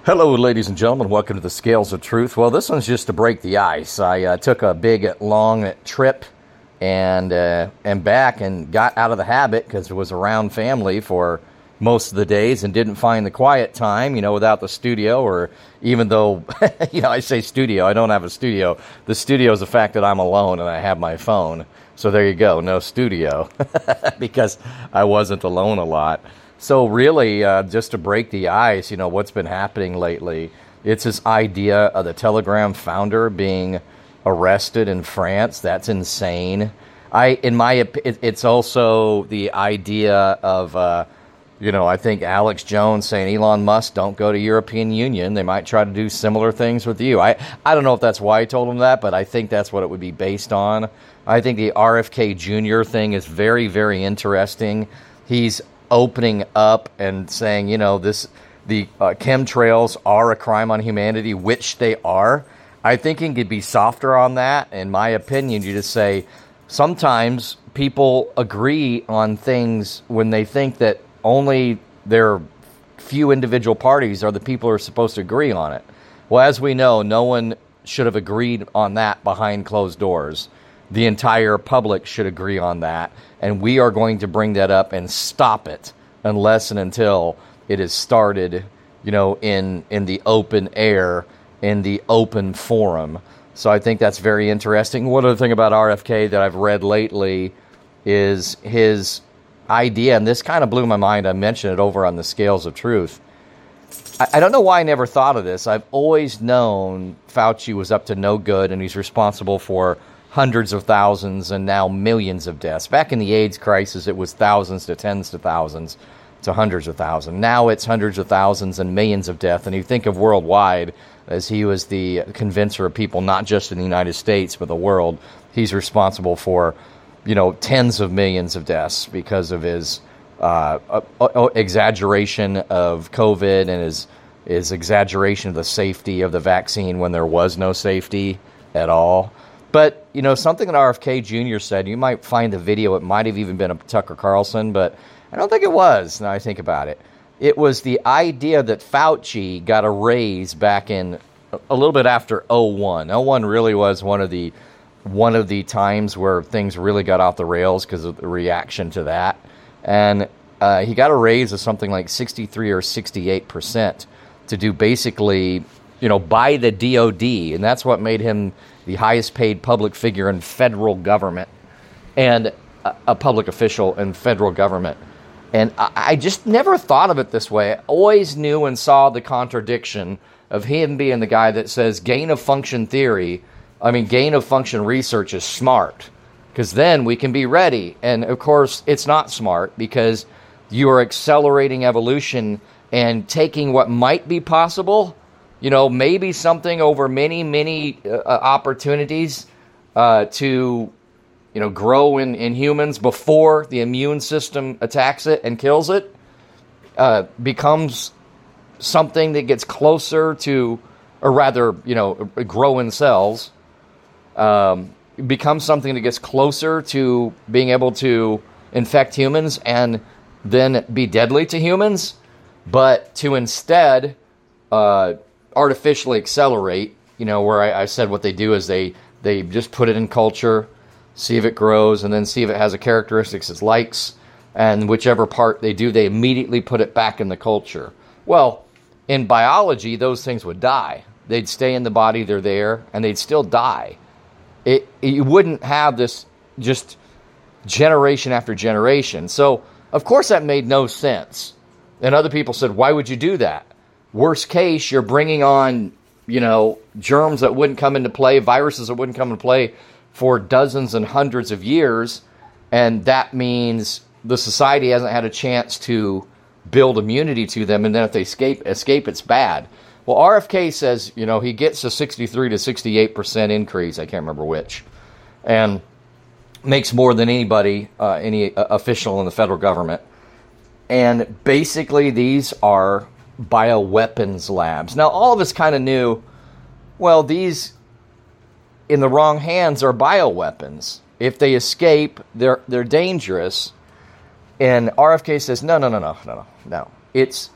Hello, ladies and gentlemen. Welcome to the Scales of Truth. Well, this one's just to break the ice. I took a big, long trip and back and got out of the habit because it was around family for most of the days and didn't find the quiet time, without the studio, or even though, I say studio, I don't have a studio. The studio is the fact that I'm alone and I have my phone. So there you go, no studio, because I wasn't alone a lot. So really, just to break the ice, what's been happening lately, it's this idea of the Telegram founder being arrested in France. That's insane. It's also the idea of, I think Alex Jones saying, Elon Musk, don't go to European Union. They might try to do similar things with you. I don't know if that's why he told him that, but I think that's what it would be based on. I think the RFK Jr. thing is very, very interesting. He's opening up and saying, the chemtrails are a crime on humanity, which they are. I think he could be softer on that. In my opinion, you just say, sometimes people agree on things when they think that only their few individual parties are the people who are supposed to agree on it. Well, as we know, no one should have agreed on that behind closed doors. The entire public should agree on that, and we are going to bring that up and stop it unless and until it is started, in the open air, in the open forum. So I think that's very interesting. One other thing about RFK that I've read lately is his idea, and this kind of blew my mind. I mentioned it over on the Scales of Truth. I don't know why I never thought of this. I've always known Fauci was up to no good, and he's responsible for hundreds of thousands and now millions of deaths. Back in the AIDS crisis, it was thousands to tens to thousands to hundreds of thousands. Now it's hundreds of thousands and millions of deaths. And you think of worldwide, as he was the convincer of people, not just in the United States, but the world, he's responsible for, tens of millions of deaths because of his exaggeration of COVID and his exaggeration of the safety of the vaccine when there was no safety at all. But, something that RFK Jr. said, you might find the video, it might have even been a Tucker Carlson, but I don't think it was, now I think about it. It was the idea that Fauci got a raise back in a little bit after 01. 01 really was one of the times where things really got off the rails because of the reaction to that. And he got a raise of something like 63 or 68% to do basically, by the DOD. And that's what made him the highest paid public figure in federal government and a public official in federal government. And I just never thought of it this way. I always knew and saw the contradiction of him being the guy that says gain of function research is smart, because then we can be ready. And of course, it's not smart, because you are accelerating evolution and taking what might be possible, maybe something over many, many opportunities to, grow in humans before the immune system attacks it and kills it, becomes something that gets closer to, or rather, grow in cells, becomes something that gets closer to being able to infect humans and then be deadly to humans, but to instead artificially accelerate, where I said what they do is they just put it in culture, see if it grows, and then see if it has a characteristics it likes, and whichever part they do, they immediately put it back in the culture. Well, in biology, those things would die. They'd stay in the body, they're there, and they'd still die. You wouldn't have this just generation after generation. So, of course, that made no sense. And other people said, why would you do that? Worst case, you're bringing on, germs that wouldn't come into play, viruses that wouldn't come into play for dozens and hundreds of years. And that means the society hasn't had a chance to build immunity to them. And then if they escape, it's bad. Well, RFK says, he gets a 63 to 68% increase. I can't remember which. And makes more than anybody, any official in the federal government. And basically, these are bioweapons labs. Now, all of us kind of knew, well, these in the wrong hands are bioweapons. If they escape, they're dangerous. And RFK says, no. It's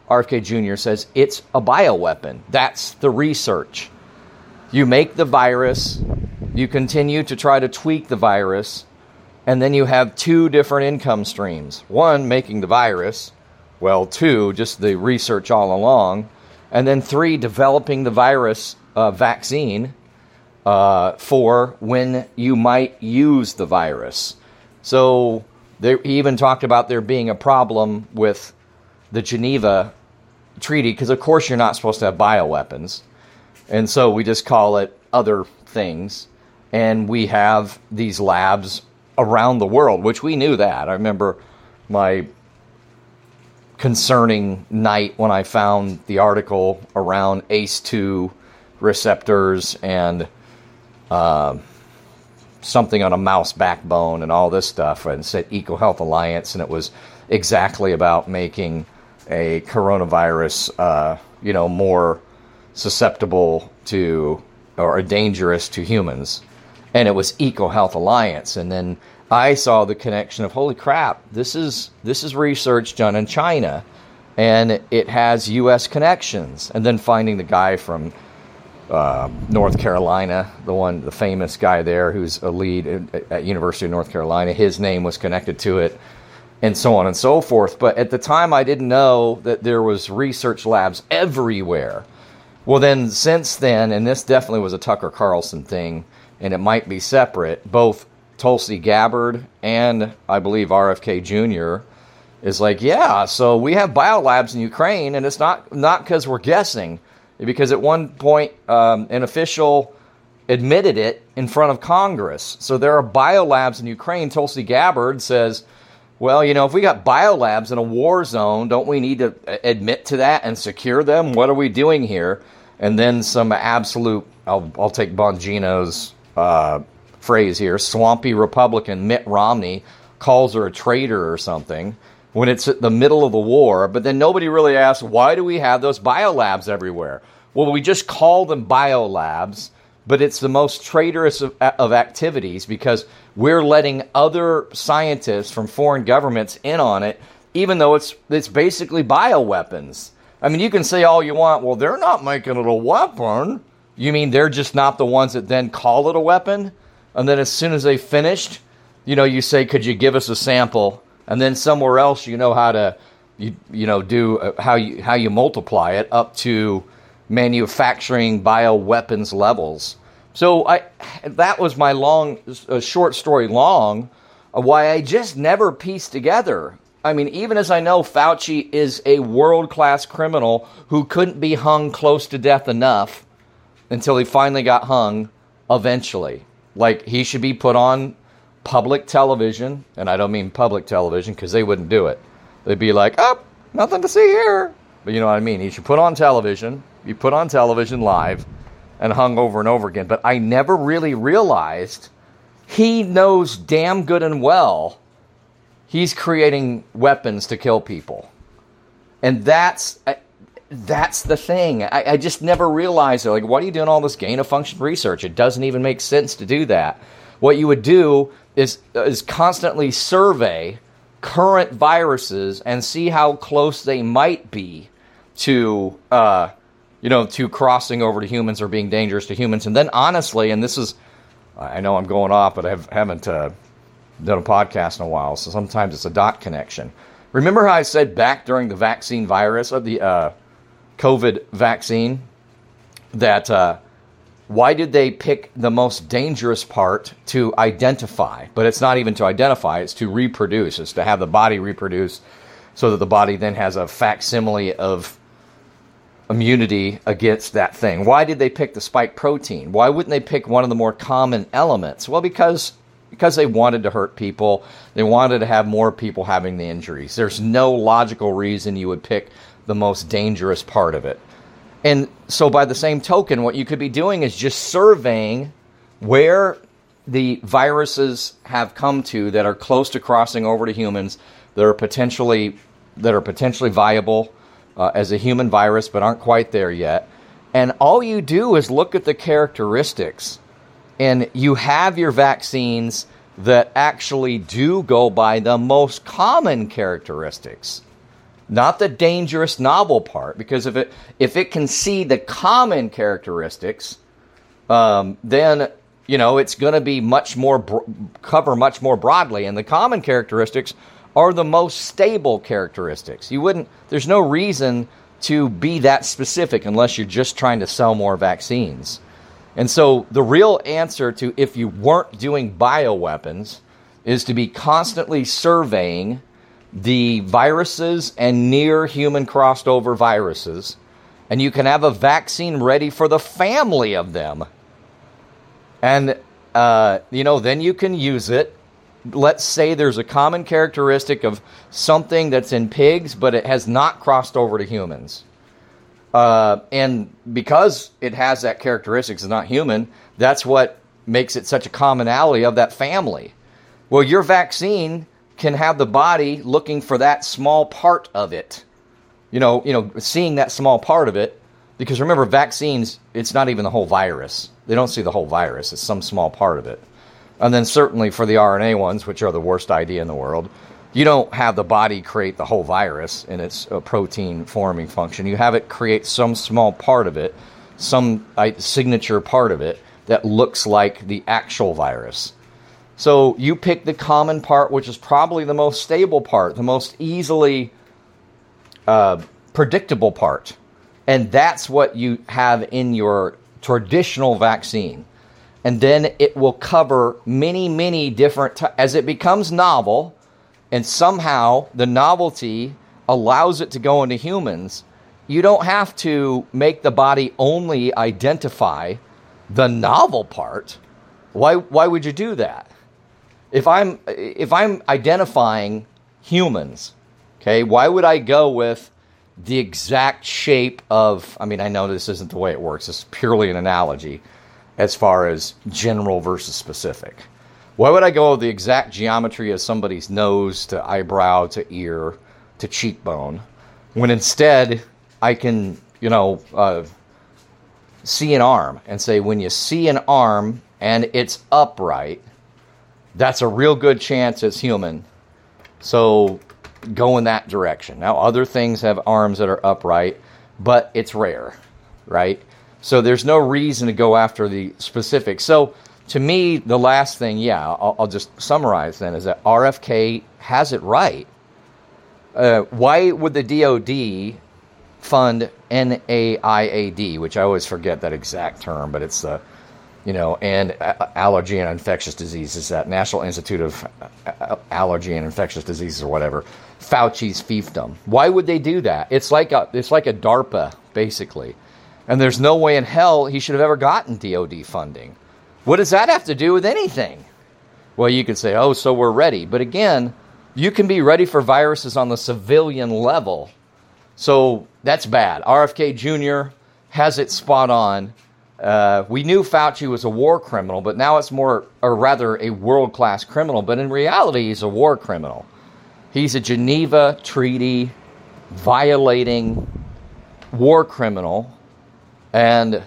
RFK Jr. says it's a bioweapon. That's the research. You make the virus, you continue to try to tweak the virus, and then you have two different income streams. One, making the virus. Well, two, just the research all along. And then three, developing the virus vaccine for when you might use the virus. So he even talked about there being a problem with the Geneva Treaty, because of course you're not supposed to have bioweapons. And so we just call it other things. And we have these labs around the world, which we knew that. I remember my concerning night when I found the article around ACE2 receptors and something on a mouse backbone and all this stuff, and said EcoHealth Alliance, and it was exactly about making a coronavirus, more susceptible to or dangerous to humans. And it was EcoHealth Alliance. And then I saw the connection of, holy crap, this is research done in China, and it has U.S. connections. And then finding the guy from North Carolina, the famous guy there who's a lead at University of North Carolina, his name was connected to it, and so on and so forth. But at the time, I didn't know that there was research labs everywhere. Well, then, since then, and this definitely was a Tucker Carlson thing, and it might be separate, both Tulsi Gabbard and, I believe, RFK Jr. is like, yeah, so we have biolabs in Ukraine, and it's not because we're guessing, because at one point an official admitted it in front of Congress. So there are biolabs in Ukraine. Tulsi Gabbard says, well, if we got biolabs in a war zone, don't we need to admit to that and secure them? What are we doing here? And then some absolute, I'll take Bongino's phrase here, swampy Republican Mitt Romney calls her a traitor or something when it's at the middle of the war. But then nobody really asks, why do we have those biolabs everywhere? Well, we just call them biolabs, but it's the most traitorous of activities, because we're letting other scientists from foreign governments in on it, even though it's basically bioweapons. I mean, you can say all you want, well, they're not making it a weapon. You mean they're just not the ones that then call it a weapon? And then as soon as they finished, you say, could you give us a sample? And then somewhere else, how to, do how you multiply it up to manufacturing bioweapons levels. So that was my short story long, why I just never pieced together. I mean, even as I know Fauci is a world-class criminal who couldn't be hung close to death enough until he finally got hung eventually. Like, he should be put on public television, and I don't mean public television because they wouldn't do it. They'd be like, oh, nothing to see here. But you know what I mean? He should put on television, be put on television live, and hung over and over again. But I never really realized he knows damn good and well he's creating weapons to kill people. And that's the thing. I just never realized it. Like, what are you doing all this gain-of-function research? It doesn't even make sense to do that. What you would do is constantly survey current viruses and see how close they might be to crossing over to humans or being dangerous to humans. And then honestly, and this is, I know I'm going off, but I haven't done a podcast in a while, so sometimes it's a dot connection. Remember how I said back during the vaccine virus of the COVID vaccine that why did they pick the most dangerous part to identify? But it's not even to identify, it's to reproduce. It's to have the body reproduce so that the body then has a facsimile of immunity against that thing. Why did they pick the spike protein? Why wouldn't they pick one of the more common elements? Well, because they wanted to hurt people. They wanted to have more people having the injuries. There's no logical reason you would pick the most dangerous part of it. And so by the same token, what you could be doing is just surveying where the viruses have come to that are close to crossing over to humans, that are potentially viable as a human virus, but aren't quite there yet. And all you do is look at the characteristics, and you have your vaccines that actually do go by the most common characteristics. not the dangerous novel part, because if it can see the common characteristics, then it's going to be much more cover much more broadly, and the common characteristics are the most stable characteristics. There's no reason to be that specific unless you're just trying to sell more vaccines. And so the real answer to if you weren't doing bioweapons is to be constantly surveying the viruses and near human crossed over viruses, and you can have a vaccine ready for the family of them. And, then you can use it. Let's say there's a common characteristic of something that's in pigs, but it has not crossed over to humans. And because it has that characteristic, it's not human, that's what makes it such a commonality of that family. Well, your vaccine can have the body looking for that small part of it. Seeing that small part of it. Because remember, vaccines, it's not even the whole virus. They don't see the whole virus. It's some small part of it. And then certainly for the RNA ones, which are the worst idea in the world, you don't have the body create the whole virus in its protein forming function. You have it create some small part of it, some signature part of it that looks like the actual virus. So you pick the common part, which is probably the most stable part, the most easily predictable part. And that's what you have in your traditional vaccine. And then it will cover many, many different, as it becomes novel, and somehow the novelty allows it to go into humans, you don't have to make the body only identify the novel part. Why would you do that? If I'm identifying humans, okay, why would I go with the exact shape of, I know this isn't the way it works, it's purely an analogy as far as general versus specific. Why would I go with the exact geometry of somebody's nose to eyebrow to ear to cheekbone when instead I can, see an arm and say when you see an arm and it's upright, that's a real good chance it's human. So go in that direction. Now, other things have arms that are upright, but it's rare, right? So there's no reason to go after the specifics. So to me, the last thing, I'll just summarize then, is that RFK has it right. Why would the DOD fund NIAID, which I always forget that exact term, but it's the, and Allergy and Infectious Diseases, that National Institute of Allergy and Infectious Diseases or whatever, Fauci's fiefdom. Why would they do that? It's like a DARPA, basically. And there's no way in hell he should have ever gotten DOD funding. What does that have to do with anything? Well, you could say, so we're ready. But again, you can be ready for viruses on the civilian level. So that's bad. RFK Jr. has it spot on. We knew Fauci was a war criminal, but now it's more, or rather a world-class criminal. But in reality, he's a war criminal. He's a Geneva Treaty violating war criminal. And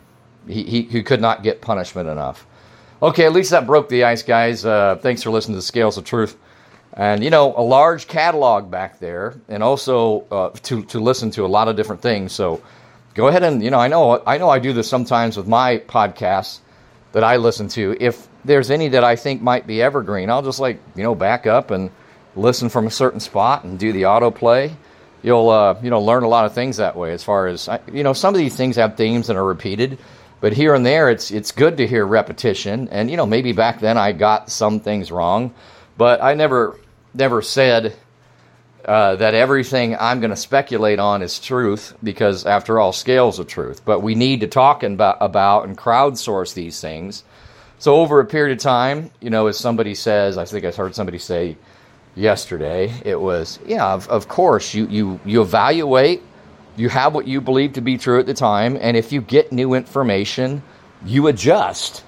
he could not get punishment enough. Okay, at least that broke the ice, guys. Thanks for listening to Scales of Truth. And, a large catalog back there, and also to listen to a lot of different things. So go ahead and, I know I do this sometimes with my podcasts that I listen to. If there's any that I think might be evergreen, I'll just back up and listen from a certain spot and do the autoplay. You'll learn a lot of things that way. As far as some of these things have themes that are repeated, but here and there it's good to hear repetition. And maybe back then I got some things wrong, but I never said that everything I'm going to speculate on is truth, because after all, scales of truth. But we need to talk about and crowdsource these things. So over a period of time, as somebody says, I think I heard somebody say yesterday, it was, of course, you evaluate, you have what you believe to be true at the time, and if you get new information, you adjust,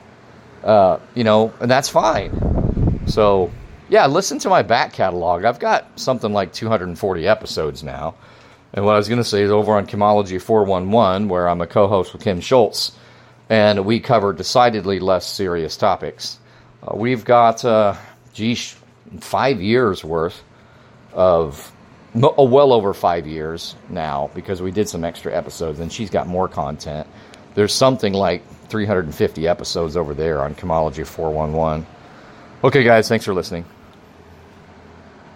and that's fine. So, listen to my back catalog. I've got something like 240 episodes now, and what I was going to say is over on Chemology 411, where I'm a co-host with Kim Schultz, and we cover decidedly less serious topics. We've got, 5 years worth of well over 5 years now, because we did some extra episodes, and she's got more content. There's something like 350 episodes over there on Chemology 411. Okay, guys, thanks for listening.